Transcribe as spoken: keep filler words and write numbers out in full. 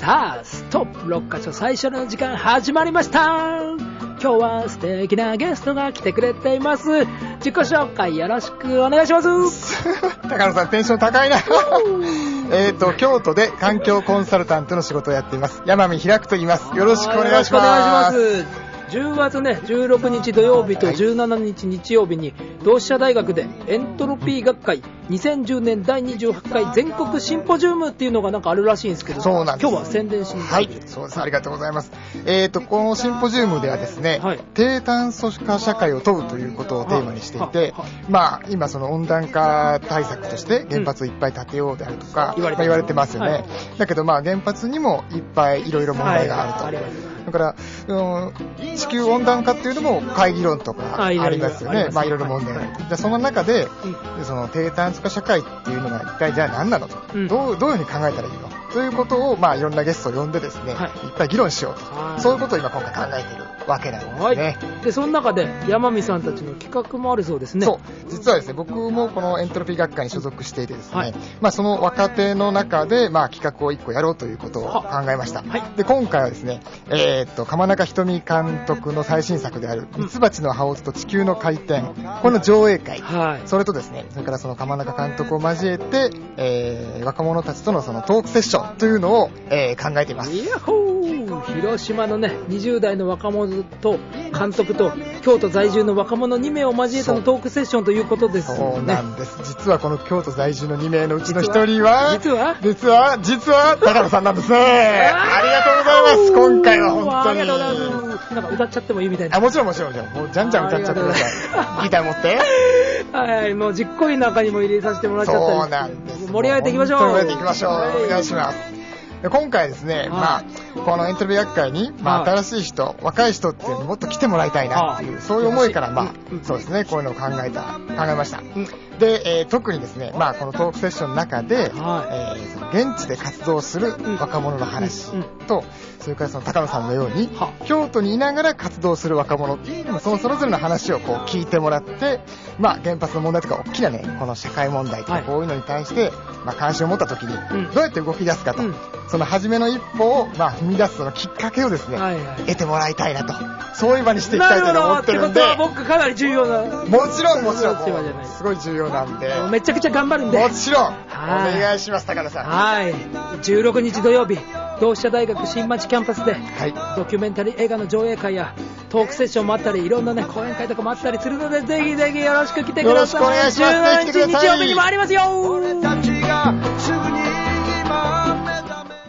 さあストップろっかしょ最初の時間始まりました。今日は素敵なゲストが来てくれています。自己紹介よろしくお願いします。 高野さんテンション高いな。えっと京都で環境コンサルタントの仕事をやっています山見開くと言います。よろしくお願いします。 よろしくお願いします。じゅうがつねじゅうろくにち土曜日とじゅうしちにち日曜日に同志社大学でエントロピー学会にせんじゅうねんだいにじゅうはちかい全国シンポジウムっていうのがなんかあるらしいんですけど、 そうなんです。 今日は宣伝しにはいそうです。ありがとうございます。えっとこのシンポジウムではですね、はい、低炭素化社会を問うということをテーマにしていて、まあ今その温暖化対策として原発をいっぱい建てようであるとか、うん、言われて、まあ、言われてますよね、はい、だけどまあ原発にもいっぱいいろいろ問題があると、はいはい、だから、うん、地球温暖化っていうのも会議論とかありますよね。まあいろいろ問題がある。じゃあその中で、うん、その低炭素化社会っていうのが一体じゃあ何なのと、うん、どうどういうふうに考えたらいいのということをまあいろんなゲストを呼んでですね、はい、いっぱい議論しようと、そういうことを今今回考えているわけなんですね。はい、 でその中で山見さんたちの企画もあるそうですね。 そう実はですね僕もこのエントロピー学会に所属していてですね、はい、まあその若手の中でまあ企画をいっこやろうということを考えました。はい、で今回はですね、えー、っと鎌中瞳監督の最新作であるミツバチの羽音と地球の回転、この上映会、はい、それとですねそれからその鎌中監督を交えて、えー、若者たちとのそのトークセッションというのを、えー、考えています。 ヤッホー、広島のねにじゅうだいの若者と監督と京都在住の若者にめいを交えてのトークセッションということですね。 そうなんです。実はこの京都在住のにめいのうちのひとりは実は実は実は高野さんなんですね。ありがとうございます。今回は本当にありがとうございます。なんか歌っちゃってもいいみたいな。 あもちろんもちろんもちろんもうじゃんじゃん歌っちゃってください。ギター持ってはい、もうじっこい中にも入れさせてもらっちゃったり。 そうなんです。 盛り上げていきましょう。 盛り上げていきましょう、はい、お願いします。今回ですね、はい、まあこのエントロピー学会に、まあ、新しい人、はい、若い人っていうのにもっと来てもらいたいなっていう、はい、そういう思いから、まあ、うん、そうですね、こういうのを考えた考えました。うん、で、えー、特にですね、まあこのトークセッションの中で、はい、えー、その現地で活動する若者の話と、うん、それからその高野さんのように、は京都にいながら活動する若者、そのそれぞれの話をこう聞いてもらって、まあ原発の問題とか大きなねこの社会問題とかこういうのに対して、はい、まあ関心を持った時にどうやって動き出すかと。うん、その初めの一歩を、まあ、踏み出すそのきっかけをですね、はいはい、得てもらいたいなと、そういう場にしていきたいと思ってるんで。 なるほど。ってことは僕かなり重要な。 もちろんもちろんすごい重要なんでめちゃくちゃ頑張るんでもちろんお願いします高野さん。 はい、じゅうろくにち土曜日同志社大学新町キャンパスで、はい、ドキュメンタリー映画の上映会やトークセッションもあったりいろんなね講演会とかもあったりするのでぜひぜひよろしく来てください。 よろしくお願いします。 じゅうしちにち日曜日にもありますよ。